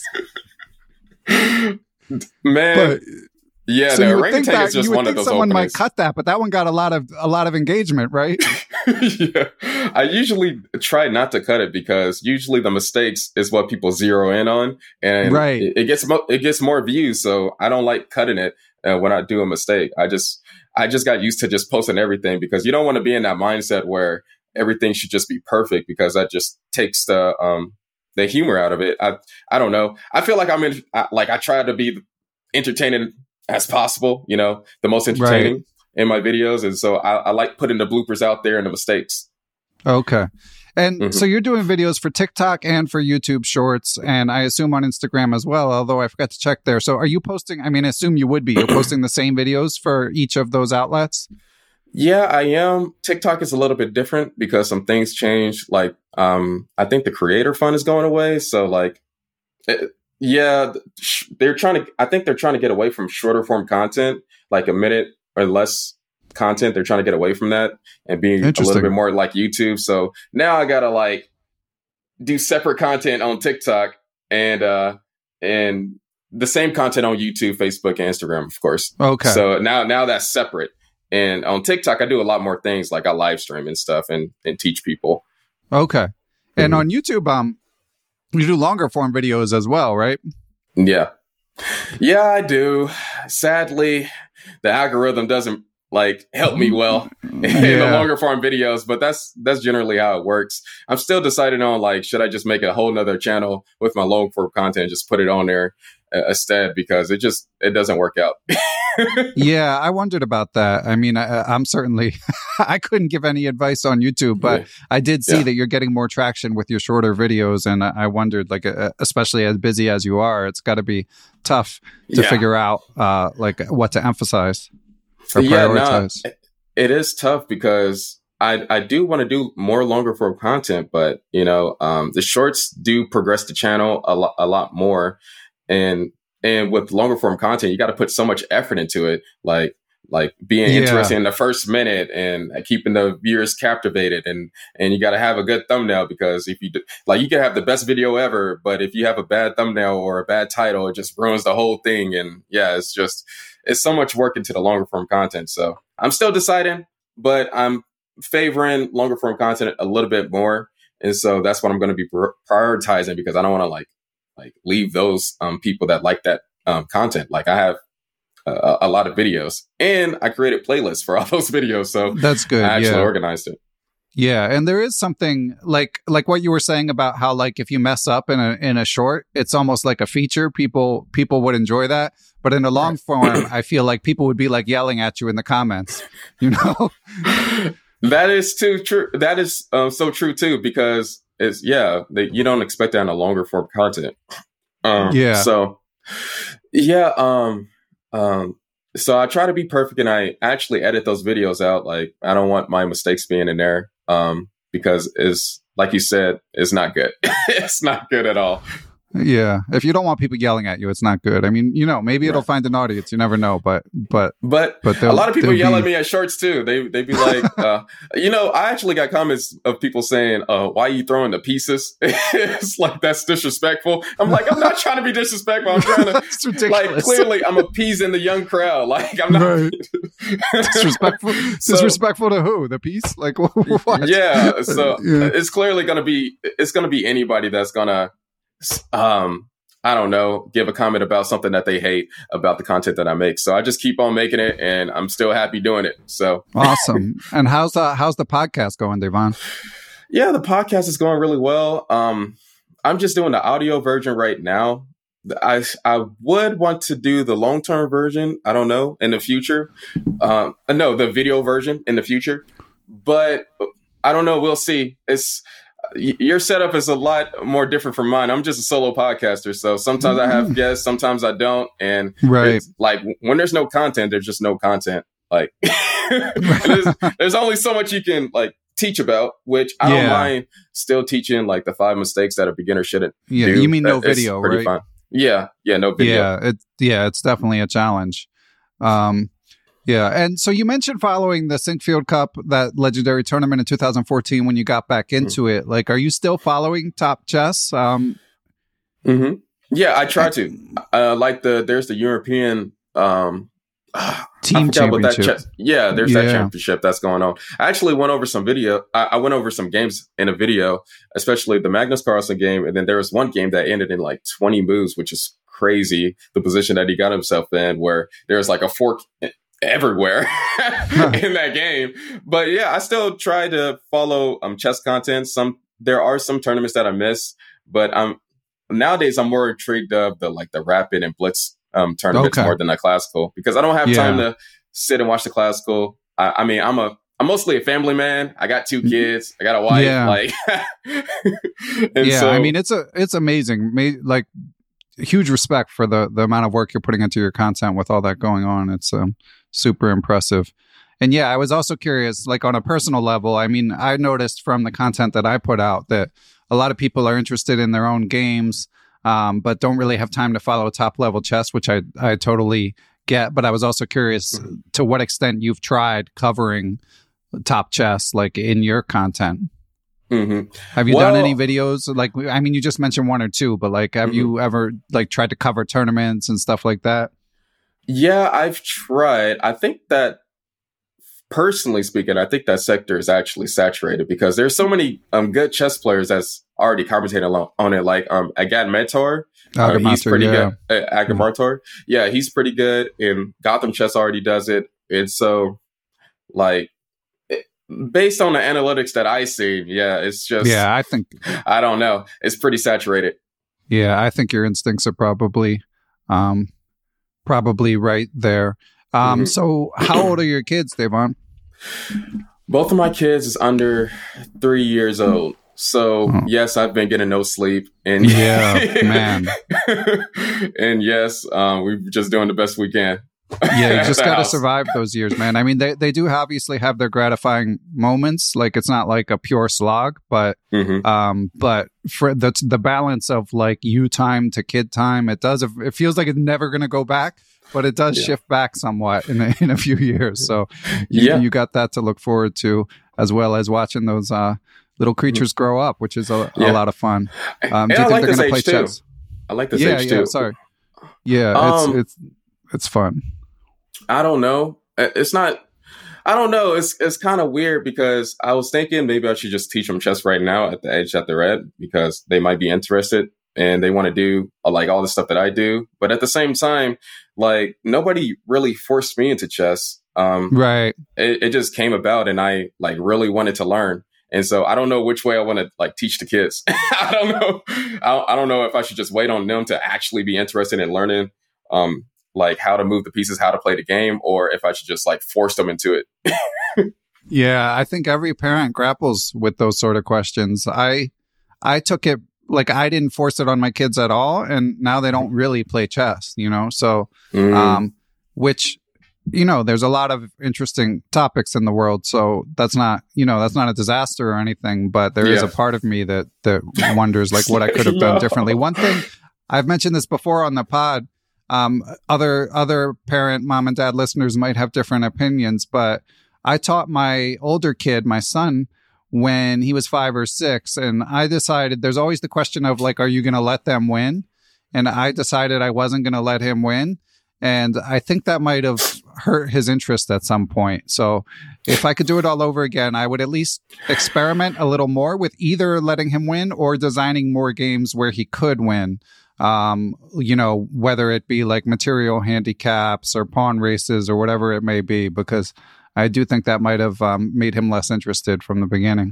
Man. But, yeah, so the you orangutan that, is just you would one think of those someone openings. might cut that, but that one got a lot of a lot of engagement, right? Yeah, I usually try not to cut it because usually the mistakes is what people zero in on, and right. it, it gets mo- it gets more views. So I don't like cutting it uh, when I do a mistake. I just I just got used to just posting everything, because you don't want to be in that mindset where everything should just be perfect, because that just takes the um the humor out of it. I I don't know. I feel like I'm in I, like I try to be entertaining as possible, you know, the most entertaining right. in my videos. And so I, I like putting the bloopers out there and the mistakes. Okay. And Mm-hmm. so you're doing videos for TikTok and for YouTube Shorts, and I assume on Instagram as well, although I forgot to check there. So are you posting, I mean, I assume you would be, you're posting the same videos for each of those outlets? Yeah, I am. TikTok is a little bit different because some things change. Like, um, I think the creator fund is going away. So like, it, yeah, they're trying to, I think they're trying to get away from shorter form content, like a minute or less content. They're trying to get away from that and being a little bit more like YouTube. So now I got to like do separate content on TikTok and, uh, and the same content on YouTube, Facebook, and Instagram, of course. Okay. So now, now that's separate. And on TikTok, I do a lot more things, like I live stream and stuff and, and teach people. Okay. Mm-hmm. And on YouTube, um, you do longer form videos as well, right? Yeah. Yeah, I do. Sadly, the algorithm doesn't like help me well in Yeah. the longer form videos, but that's that's generally how it works. I'm still deciding on like, should I just make a whole nother channel with my long form content and just put it on there uh, instead, because it just it doesn't work out. Yeah, I wondered about that. I mean, I, I'm certainly, I couldn't give any advice on YouTube, but Yeah. I did see Yeah. that you're getting more traction with your shorter videos. And I I wondered, like, uh, especially as busy as you are, it's got to be tough to Yeah. figure out, uh, like, what to emphasize or Yeah, no, prioritize. it is tough because I I do want to do more longer form content, but you know, um, the shorts do progress the channel a lot a lot more, and and with longer form content, you got to put so much effort into it, like like being Yeah. interesting in the first minute and keeping the viewers captivated, and and you got to have a good thumbnail, because if you do, like you can have the best video ever, but if you have a bad thumbnail or a bad title, it just ruins the whole thing. And yeah, it's just it's so much work into the longer form content. So I'm still deciding, but I'm favoring longer form content a little bit more, and so that's what I'm going to be pr- prioritizing, because I don't want to like like leave those um, people that like that um, content. Like I have a, a lot of videos, and I created playlists for all those videos, so That's good. I actually Yeah. organized it. Yeah, and there is something like like what you were saying about how, like, if you mess up in a in a short, it's almost like a feature. People people would enjoy that, but in a long form, I feel like people would be like yelling at you in the comments. You know? That is too true. That is um, so true too, because it's yeah, they, you don't expect that in a longer form content. Um, Yeah. So yeah. Um. Um. So I try to be perfect, and I actually edit those videos out. Like I don't want my mistakes being in there. Um. Because it's like you said, it's not good. It's not good at all. Yeah, if you don't want people yelling at you, it's not good. I mean, you know, maybe it'll find an audience. You never know, but but But, but a lot of people yell be... at me at shorts too. They they be like, uh, you know, I actually got comments of people saying, uh, "Why are you throwing the pieces?" It's like that's disrespectful. I'm like, I'm not trying to be disrespectful. I'm trying to It's ridiculous. like clearly I'm appeasing the young crowd. Like I'm not Right. disrespectful. So- disrespectful to who? The piece? Like what? Yeah, so Yeah. it's clearly gonna be it's gonna be anybody that's gonna um I don't know, give a comment about something that they hate about the content that I make. So I just keep on making it, and I'm still happy doing it. So Awesome. And how's the how's the podcast going, Devon? yeah, the podcast is going really well. Um, I'm just doing the audio version right now. I I would want to do the long term version. I don't know, in the future. Um, no, the video version in the future, but I don't know. We'll see. It's your setup is a lot more different from mine. I'm just a solo podcaster, so sometimes I have guests, sometimes I don't, and Right. it's like when there's no content, there's just no content. Like there's, there's only so much you can like teach about, which I don't Yeah. mind still teaching, like the five mistakes that a beginner shouldn't Yeah, do. you mean no That- it's video, pretty right? fun. Yeah, yeah, no video. Yeah, it's yeah, it's definitely a challenge. Um, yeah, and so you mentioned following the Sinkfield Cup, that legendary tournament in two thousand fourteen when you got back into mm-hmm. it. Like, are you still following Top Chess? Um, mm-hmm. Yeah, I try to. Uh, like the there's the European um, team championship. That chess. Yeah, there's yeah. that championship that's going on. I actually went over some video. I, I went over some games in a video, especially the Magnus Carlsen game, and then there was one game that ended in like twenty moves, which is crazy. The position that he got himself in, where there's like a fork everywhere in that game. But yeah, I still try to follow um chess content. Some there are some tournaments that I miss, but I'm nowadays I'm more intrigued of the like the rapid and blitz um tournaments okay. more than the classical, because I don't have yeah. time to sit and watch the classical. I, I mean, I'm a I'm mostly a family man. I got two kids. I got a wife. Yeah. Like, and yeah. so, I mean, it's a it's amazing. Like, huge respect for the the amount of work you're putting into your content with all that going on. It's um, super impressive. And yeah, I was also curious, like on a personal level, I mean, I noticed from the content that I put out that a lot of people are interested in their own games, um, but don't really have time to follow top level chess, which I, I totally get. But I was also curious mm-hmm. to what extent you've tried covering top chess, like in your content. Mm-hmm. Have you well, done any videos? Like, I mean, you just mentioned one or two, but like, have mm-hmm. you ever like tried to cover tournaments and stuff like that? Yeah, I've tried. I think that personally speaking, I think that sector is actually saturated because there's so many um, good chess players that's already commentating on it. Like um, Agad Mentor, uh, he's pretty yeah. good. Uh, Agad Mentor, yeah, he's pretty good. And Gotham Chess already does it. And so, like, based on the analytics that I see, yeah, it's just, yeah, I think, I don't know. It's pretty saturated. Yeah, I think your instincts are probably, um, probably right there. Um, mm-hmm. So how old are your kids, Devon? Both of my kids is under three years old. So oh. yes, I've been getting no sleep and yeah, man. And yes, um, we're just doing the best we can. Yeah, you just got to survive those years, man. I mean, they, they do obviously have their gratifying moments. Like, it's not like a pure slog, but mm-hmm. um, but for the the balance of like you time to kid time, it does. It feels like it's never going to go back, but it does yeah. shift back somewhat in a, in a few years. So you, yeah. you got that to look forward to, as well as watching those uh, little creatures grow up, which is a, yeah. a lot of fun. Um, do you think like they're going to play too. chess? I like this yeah, age yeah, too. Sorry. Yeah, um, it's it's it's fun. I don't know. It's not, I don't know. It's it's kind of weird because I was thinking maybe I should just teach them chess right now at the age that they're at because they might be interested and they want to do uh, like all the stuff that I do. But at the same time, like nobody really forced me into chess. Um, right. It, it just came about and I like really wanted to learn. And so I don't know which way I want to like teach the kids. I don't know. I, I don't know if I should just wait on them to actually be interested in learning. Um, like how to move the pieces, how to play the game, or if I should just like force them into it. Yeah, I think every parent grapples with those sort of questions. I I took it like I didn't force it on my kids at all, and now they don't really play chess, you know? So, mm. um, which, you know, there's a lot of interesting topics in the world. So that's not, you know, that's not a disaster or anything, but there yeah. is a part of me that, that wonders like what I could have no. done differently. One thing, I've mentioned this before on the pod, Um, other other parent, mom and dad listeners might have different opinions, but I taught my older kid, my son, when he was five or six, and I decided there's always the question of like, are you going to let them win? And I decided I wasn't going to let him win. And I think that might have hurt his interest at some point. So if I could do it all over again, I would at least experiment a little more with either letting him win or designing more games where he could win. Um, you know, whether it be like material handicaps or pawn races or whatever it may be, because I do think that might have um, made him less interested from the beginning.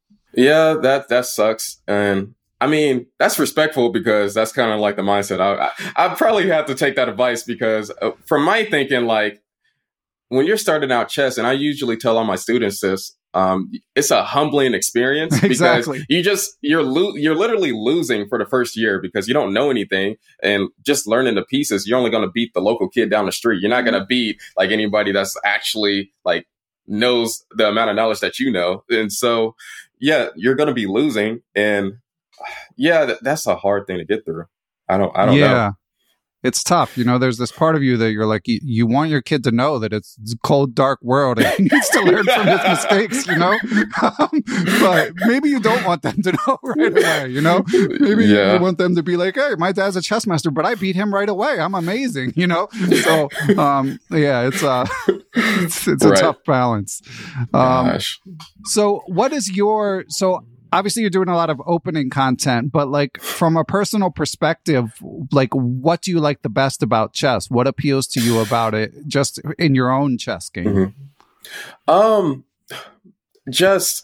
Yeah, that that sucks. And I mean, that's respectful because that's kind of like the mindset. I, I, I probably have to take that advice because uh, from my thinking, like when you're starting out chess, and I usually tell all my students this, um, it's a humbling experience because exactly. you just, you're, lo- you're literally losing for the first year because you don't know anything and just learning the pieces. You're only going to beat the local kid down the street. You're not going to beat like anybody that's actually like knows the amount of knowledge that you know. And so, yeah, you're going to be losing. And yeah, th- that's a hard thing to get through. I don't, I don't yeah. know. It's tough. You know, there's this part of you that you're like, you, you want your kid to know that it's a cold, dark world and he needs to learn from his mistakes, you know? Um, but maybe you don't want them to know right away, you know? Maybe yeah. you want them to be like, hey, my dad's a chess master, but I beat him right away. I'm amazing, you know? So, um, yeah, it's, uh, it's, it's a right. tough balance. Um, Gosh. So what is your, so obviously you're doing a lot of opening content, but like from a personal perspective, like what do you like the best about chess? What appeals to you about it just in your own chess game? Mm-hmm. Um, just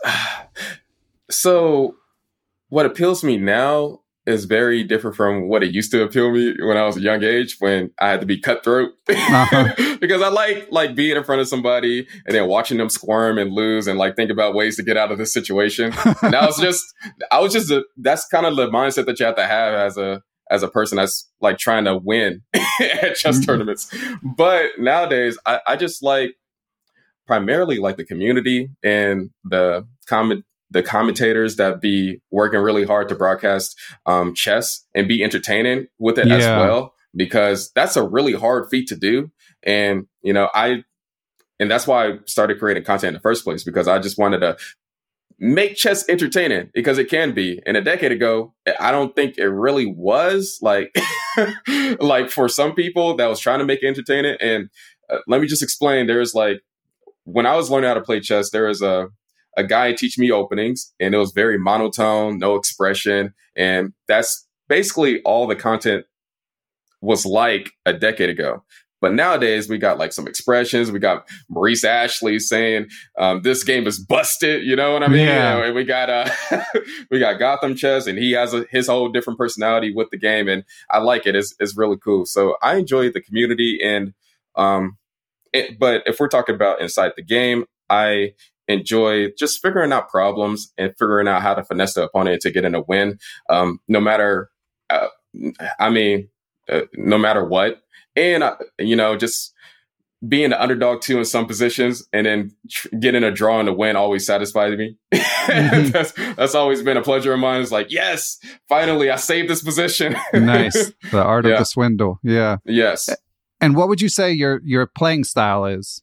so what appeals to me now is very different from what it used to appeal to me when I was a young age, when I had to be cutthroat uh-huh. because I like like being in front of somebody and then watching them squirm and lose and like think about ways to get out of this situation. And I was just, I was just, a, that's kind of the mindset that you have to have as a, as a person that's like trying to win at chess mm-hmm. tournaments. But nowadays I, I just like, primarily like the community and the comment, the commentators that be working really hard to broadcast um, chess and be entertaining with it yeah. as well, because that's a really hard feat to do. And, you know, I, and that's why I started creating content in the first place, because I just wanted to make chess entertaining, because it can be. And a decade ago, I don't think it really was like, like for some people that was trying to make it entertaining. And uh, let me just explain. There's like, when I was learning how to play chess, there was a, a guy teach me openings, and it was very monotone, no expression. And that's basically all the content was like a decade ago. But nowadays, we got like some expressions. We got Maurice Ashley saying um, this game is busted. You know what I mean? Yeah. You know, and we got uh, we got Gotham Chess, and he has a, his whole different personality with the game, and I like it. It's it's really cool. So I enjoy the community, and um, it, but if we're talking about inside the game, I enjoy just figuring out problems and figuring out how to finesse the opponent to get in a win. Um, no matter, uh, I mean, uh, no matter what. And, uh, you know, just being the underdog too in some positions, and then tr- getting a draw and a win always satisfies me. Mm-hmm. that's, that's always been a pleasure of mine. It's like, yes, finally, I saved this position. Nice. The art yeah. of the swindle. Yeah. Yes. And what would you say your, your playing style is?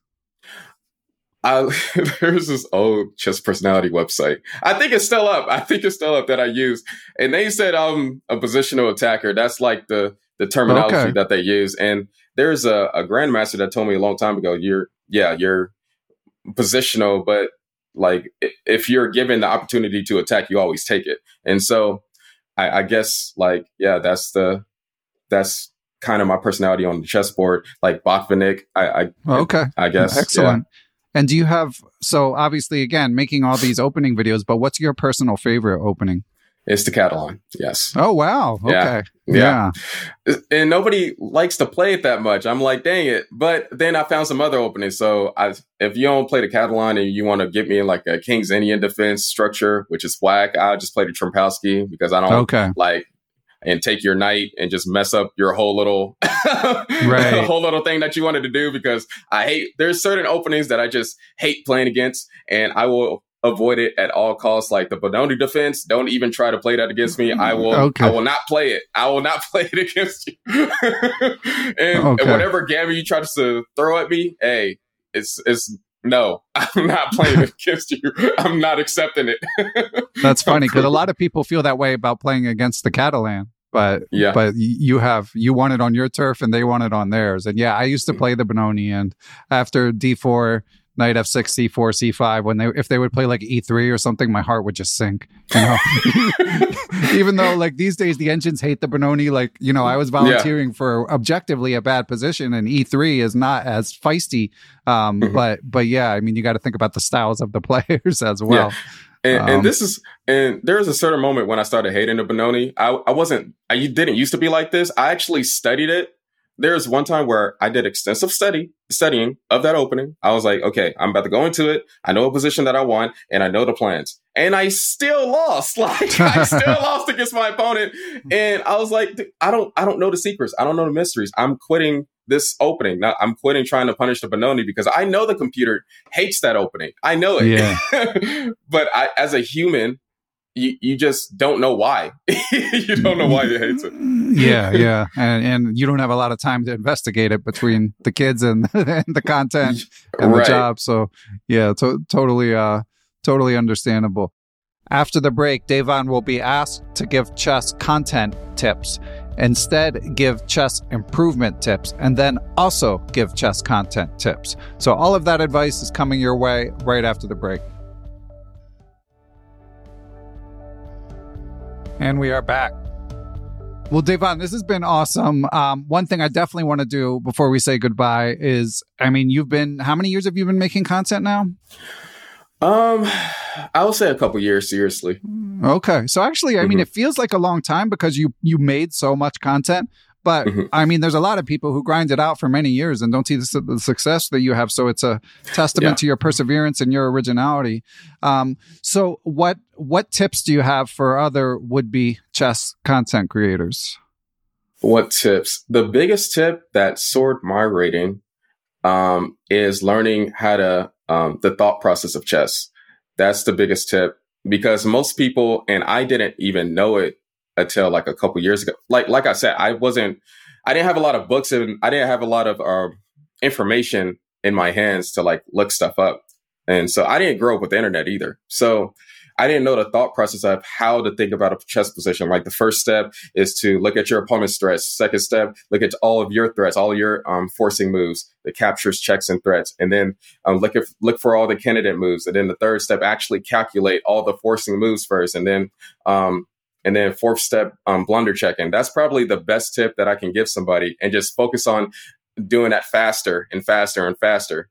I, there's this old chess personality website. I think it's still up. I think it's still up that I use. And they said I'm a positional attacker. That's like the, the terminology okay. that they use. And there's a, a grandmaster that told me a long time ago, you're, yeah, you're positional, but like if you're given the opportunity to attack, you always take it. And so I, I guess like, yeah, that's the, that's kind of my personality on the chessboard, like Botvinnik. I, I, okay. I guess. Excellent. Yeah. And do you have, so obviously, again, making all these opening videos, but what's your personal favorite opening? It's the Catalan. Yes. Oh, wow. Okay. Yeah. yeah. And nobody likes to play it that much. I'm like, dang it. But then I found some other openings. So I, if you don't play the Catalan and you want to get me in like a King's Indian defense structure, which is whack, I'll just play the Trompowsky, because I don't okay. like, and take your knight and just mess up your whole little, right. whole little thing that you wanted to do, because I hate, there's certain openings that I just hate playing against, and I will avoid it at all costs. Like the Benoni defense, don't even try to play that against me. I will, okay. I will not play it. I will not play it against you. and, okay. and whatever gambit you try to throw at me, hey, it's, it's, no, I'm not playing against you. I'm not accepting it. That's funny, because a lot of people feel that way about playing against the Catalan. But yeah. but you have you won it on your turf and they won it on theirs. And yeah, I used to play the Benoni, and after D four, knight F six, C four, C five, when they if they would play like E three or something, my heart would just sink. You know? Even though like these days the engines hate the Benoni, like, you know, I was volunteering yeah. for objectively a bad position, and E three is not as feisty. Um, mm-hmm. But but yeah, I mean, you got to think about the styles of the players as well. Yeah. And, um, and this is, and there was a certain moment when I started hating the Benoni. I, I wasn't, I didn't used to be like this. I actually studied it. There's one time where I did extensive study, studying of that opening. I was like, okay, I'm about to go into it. I know a position that I want, and I know the plans. And I still lost. Like, I still lost against my opponent. And I was like, I don't, I don't know the secrets. I don't know the mysteries. I'm quitting this opening. Now, I'm quitting trying to punish the Benoni, because I know the computer hates that opening. I know it. Yeah. But I, as a human, you, you just don't know why. You don't know why it hates it. Yeah, yeah. And and you don't have a lot of time to investigate it between the kids and, and the content and right. the job. So yeah, to- totally, uh, totally understandable. After the break, Devon will be asked to give chess content tips. Instead, give chess improvement tips, and then also give chess content tips. So all of that advice is coming your way right after the break. And we are back. Well, Devon, this has been awesome. Um, one thing I definitely want to do before we say goodbye is, I mean, you've been, how many years have you been making content now? Um, I would say a couple years, seriously. Okay. So actually, I mm-hmm. mean, it feels like a long time because you, you made so much content. But mm-hmm. I mean, there's a lot of people who grind it out for many years and don't see the, the success that you have. So it's a testament yeah. to your perseverance and your originality. Um, so what what tips do you have for other would-be chess content creators? What tips? The biggest tip that soared my rating um, is learning how to um, the thought process of chess. That's the biggest tip, because most people, and I didn't even know it until like a couple years ago. Like, like I said, I wasn't, I didn't have a lot of books and I didn't have a lot of uh, information in my hands to like look stuff up. And so I didn't grow up with the internet either. So I didn't know the thought process of how to think about a chess position. Like the first step is to look at your opponent's threats. Second step, look at all of your threats, all of your um, forcing moves, the captures, checks, and threats. And then um, look at, look for all the candidate moves. And then the third step, actually calculate all the forcing moves first. And then um, and then fourth step, um, blunder checking. That's probably the best tip that I can give somebody, and just focus on doing that faster and faster and faster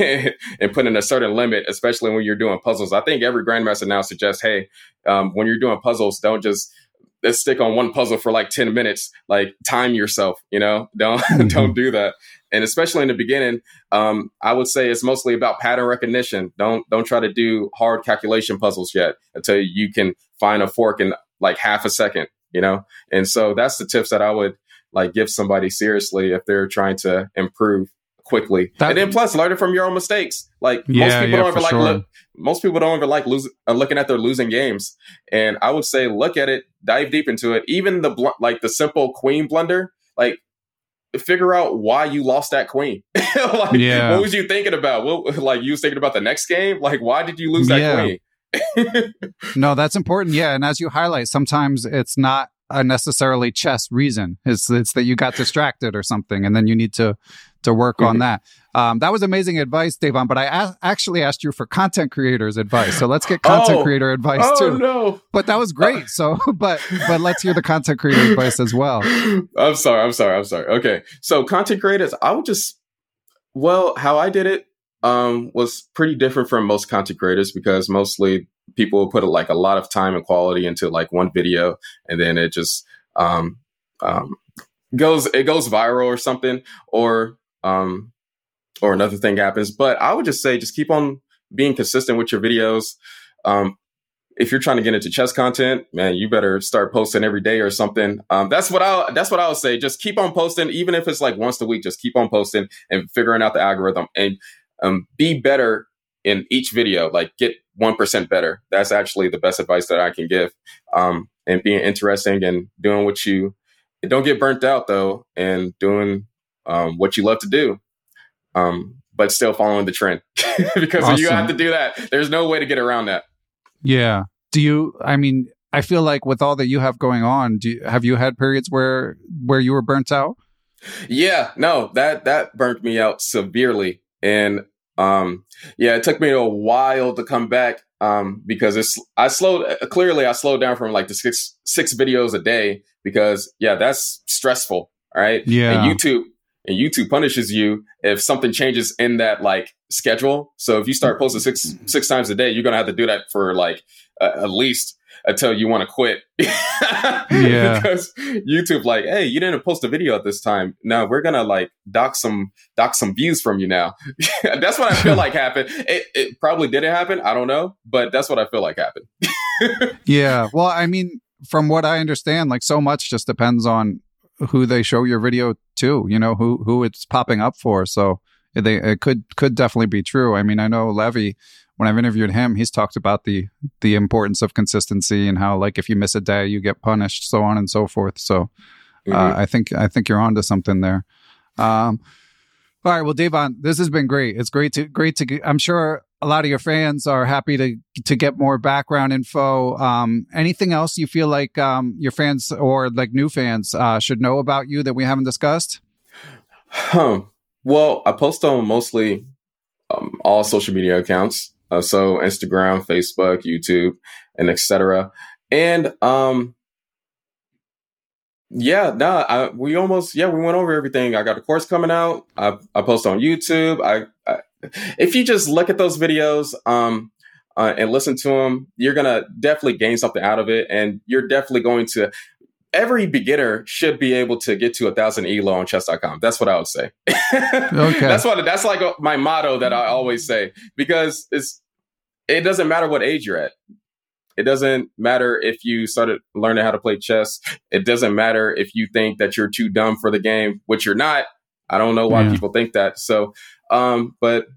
and putting a certain limit, especially when you're doing puzzles. I think every grandmaster now suggests, hey, um, when you're doing puzzles, don't just let's stick on one puzzle for like ten minutes, like time yourself, you know, don't, mm-hmm. don't do that. And especially in the beginning, um, I would say it's mostly about pattern recognition. Don't, don't try to do hard calculation puzzles yet until you can find a fork in like half a second, you know? And so that's the tips that I would like give somebody seriously if they're trying to improve quickly. That, and then plus learn it from your own mistakes. Like yeah, most people yeah, don't ever like sure. look, most people don't ever like lose, uh, looking at their losing games. And I would say, look at it, dive deep into it. Even the, bl- like the simple queen blunder, like figure out why you lost that queen. like, yeah. What was you thinking about? What, like you was thinking about the next game? Like, why did you lose that yeah. queen? No, that's important. Yeah. And as you highlight, sometimes it's not a necessarily chess reason. It's it's that you got distracted or something, and then you need to to work mm-hmm. on that. Um, that was amazing advice, Davon. But I a- actually asked you for content creators advice, so let's get content oh, creator advice oh, too. No, but that was great. So, but but let's hear the content creator advice as well. I'm sorry. I'm sorry. I'm sorry. Okay, so content creators, I would just well, how I did it um, was pretty different from most content creators, because mostly people will put like a lot of time and quality into like one video, and then it just um, um, goes it goes viral or something, or um, or another thing happens. But I would just say just keep on being consistent with your videos. Um, if you're trying to get into chess content, man, you better start posting every day or something. Um, that's what I that's what I would say. Just keep on posting, even if it's like once a week. Just keep on posting and figuring out the algorithm, and um, be better in each video. Like get one percent better. That's actually the best advice that I can give. Um, and being interesting and doing what you, don't get burnt out though, and doing um, what you love to do, um, but still following the trend. Because awesome. You have to do that. There's no way to get around that. Yeah. Do you, I mean, I feel like with all that you have going on, do you, have you had periods where, where you were burnt out? Yeah, no, that, that burnt me out severely. And Um, yeah, it took me a while to come back, um, because it's, I slowed, clearly I slowed down from like the six, six videos a day, because yeah, that's stressful. Right. Yeah. And YouTube, and YouTube punishes you if something changes in that like schedule. So if you start posting six, six times a day, you're going to have to do that for like, uh, at least until you want to quit. Yeah. Because YouTube like, hey, you didn't post a video at this time. No, we're gonna like dock some dock some views from you now. That's what I feel like happened. It, it probably didn't happen. I don't know, but that's what I feel like happened. Yeah. Well, I mean, from what I understand, like so much just depends on who they show your video to, you know, who who it's popping up for. So they it could could definitely be true. I mean, I know Levy, when I've interviewed him, he's talked about the the importance of consistency and how, like, if you miss a day, you get punished, so on and so forth. So, uh, mm-hmm. I think I think you're onto something there. Um, all right, well, Davon, this has been great. It's great to great to. I'm sure a lot of your fans are happy to to get more background info. Um, anything else you feel like um, your fans or like new fans uh, should know about you that we haven't discussed? Huh. Well, I post on mostly um, all social media accounts. Uh, so Instagram, Facebook, YouTube, and et cetera. And um, yeah, no, nah, we almost yeah we went over everything. I got a course coming out. I, I post on YouTube. I, I if you just look at those videos um uh, and listen to them, you're gonna definitely gain something out of it, and you're definitely going to. Every beginner should be able to get to a thousand E L O on chess dot com. That's what I would say. Okay. That's what, that's like my motto that I always say, because it's, it doesn't matter what age you're at. It doesn't matter if you started learning how to play chess. It doesn't matter if you think that you're too dumb for the game, which you're not. I don't know why yeah. people think that. So, um, but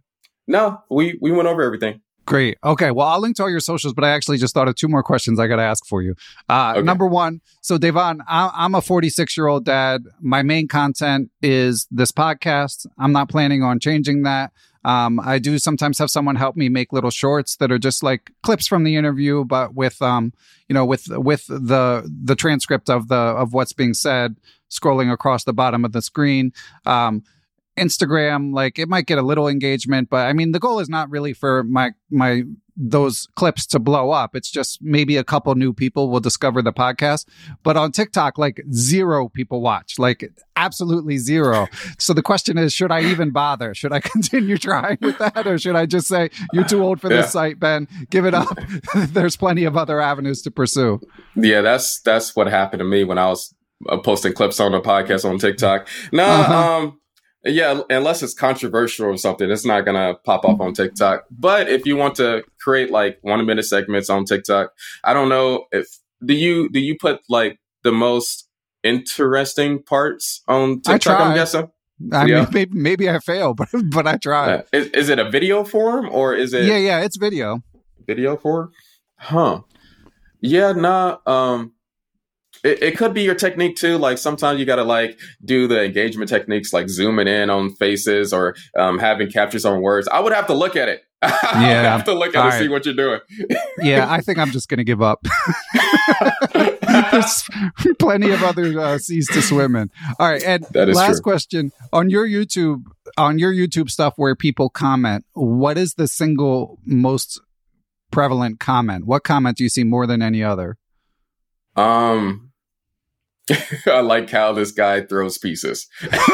no, we, we went over everything. Great. Okay. Well, I'll link to all your socials, but I actually just thought of two more questions I got to ask for you. Uh, okay. Number one. So Devon, I- I'm a forty-six year old dad. My main content is this podcast. I'm not planning on changing that. Um, I do sometimes have someone help me make little shorts that are just like clips from the interview, but with, um, you know, with, with the, the transcript of the, of what's being said, scrolling across the bottom of the screen. Um, Instagram, like it might get a little engagement, but I mean, the goal is not really for my, my, those clips to blow up. It's just maybe a couple new people will discover the podcast. But on TikTok, like zero people watch, like absolutely zero. So the question is, should I even bother? Should I continue trying with that? Or should I just say, you're too old for this yeah. site, Ben, give it up. There's plenty of other avenues to pursue. Yeah, that's, that's what happened to me when I was uh, posting clips on the podcast on TikTok. No, uh-huh. um, Yeah, unless it's controversial or something, it's not going to pop up on TikTok. But if you want to create like one minute segments on TikTok, I don't know if, do you, do you put like the most interesting parts on TikTok, I try. I'm guessing? I yeah. mean, maybe, maybe I fail, but, but I try. Yeah. Is, is it a video form or is it? Yeah, yeah, it's video. Video form? Huh. Yeah, nah, um, It, it could be your technique too. Like sometimes you got to like do the engagement techniques, like zooming in on faces or um, having captures on words. I would have to look at it. I yeah, would have to look at it and right. see what you're doing. Yeah, I think I'm just going to give up. There's plenty of other uh, seas to swim in. All right, and last true. question on your YouTube, on your YouTube stuff where people comment, what is the single most prevalent comment? What comment do you see more than any other? Um. I like how this guy throws pieces.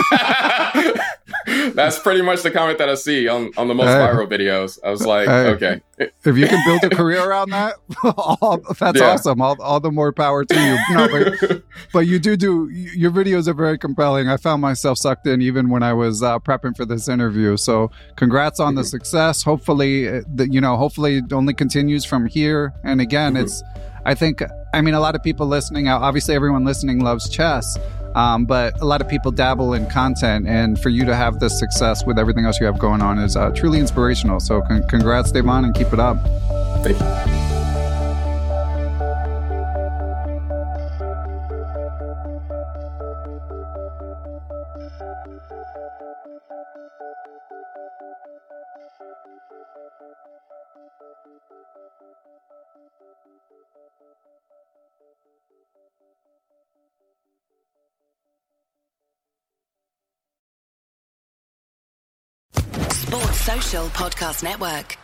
That's pretty much the comment that I see on, on the most uh, viral videos. I was like, uh, okay. If you can build a career around that, all, that's yeah. awesome. All, all the more power to you. No, but, but you do do, your videos are very compelling. I found myself sucked in even when I was uh, prepping for this interview. So congrats on mm-hmm. the success. Hopefully, the, you know, hopefully it only continues from here. And again, mm-hmm. it's, I think, I mean, a lot of people listening, obviously everyone listening loves chess, um, but a lot of people dabble in content. And for you to have this success with everything else you have going on is uh, truly inspirational. So con- congrats, Devon, and keep it up. Thank you. Sports Social Podcast Network.